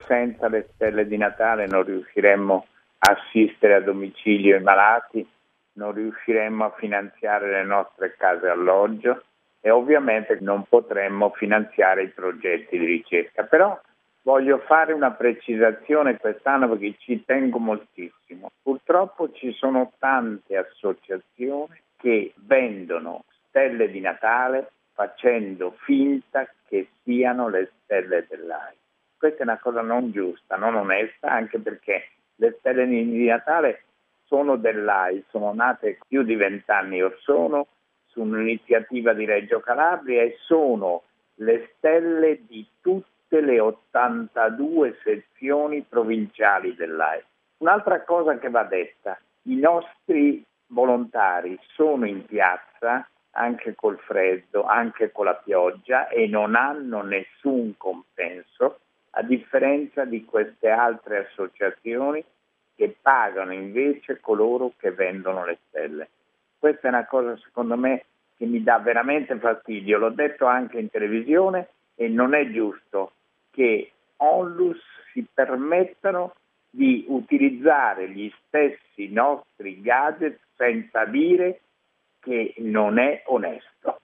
Senza le stelle di Natale non riusciremmo a assistere a domicilio i malati, non riusciremmo a finanziare le nostre case alloggio e ovviamente non potremmo finanziare i progetti di ricerca. Però voglio fare una precisazione quest'anno perché ci tengo moltissimo. Purtroppo ci sono tante associazioni che vendono stelle di Natale facendo finta che siano le stelle dell'AIDS. Questa è una cosa non giusta, non onesta, anche perché le stelle di Natale sono dell'AIDS, sono nate più di 20 anni or sono su un'iniziativa di Reggio Calabria e sono le stelle di tutte le 82 sezioni provinciali dell'AIDS. Un'altra cosa che va detta, i nostri volontari sono in piazza anche col freddo, anche con la pioggia e non hanno nessun compenso, a differenza di queste altre associazioni che pagano invece coloro che vendono le stelle. Questa è una cosa secondo me che mi dà veramente fastidio, l'ho detto anche in televisione e non è giusto che Onlus si permettano di utilizzare gli stessi nostri gadget senza dire che non è onesto.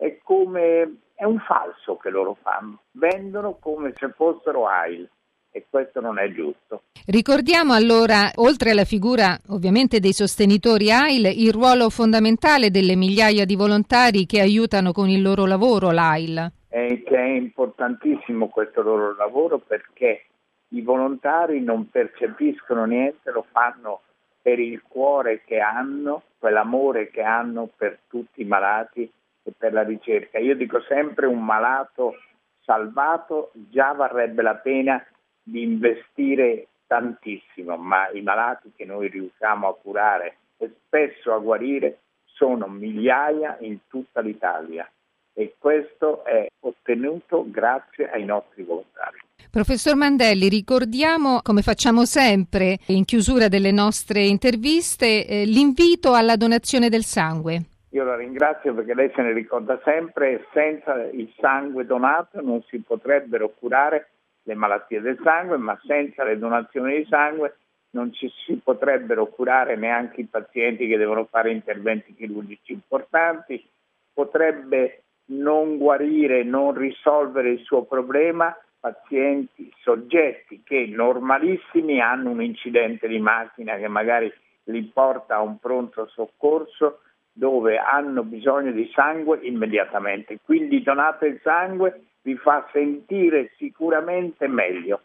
È un falso che loro fanno, vendono come se fossero AIL e questo non è giusto. Ricordiamo allora, oltre alla figura ovviamente dei sostenitori AIL, il ruolo fondamentale delle migliaia di volontari che aiutano con il loro lavoro l'AIL. Che è importantissimo questo loro lavoro perché i volontari non percepiscono niente, lo fanno per il cuore che hanno, quell'amore che hanno per tutti i malati e per la ricerca. Io dico sempre un malato salvato già varrebbe la pena di investire tantissimo, ma i malati che noi riusciamo a curare e spesso a guarire sono migliaia in tutta l'Italia e questo è ottenuto grazie ai nostri volontari. Professor Mandelli, ricordiamo, come facciamo sempre in chiusura delle nostre interviste, l'invito alla donazione del sangue. Io la ringrazio perché lei se ne ricorda sempre, senza il sangue donato non si potrebbero curare le malattie del sangue, ma senza le donazioni di sangue non ci si potrebbero curare neanche i pazienti che devono fare interventi chirurgici importanti, potrebbe non guarire, non risolvere il suo problema pazienti, soggetti che normalissimi hanno un incidente di macchina che magari li porta a un pronto soccorso dove hanno bisogno di sangue immediatamente. Quindi donate il sangue, vi fa sentire sicuramente meglio.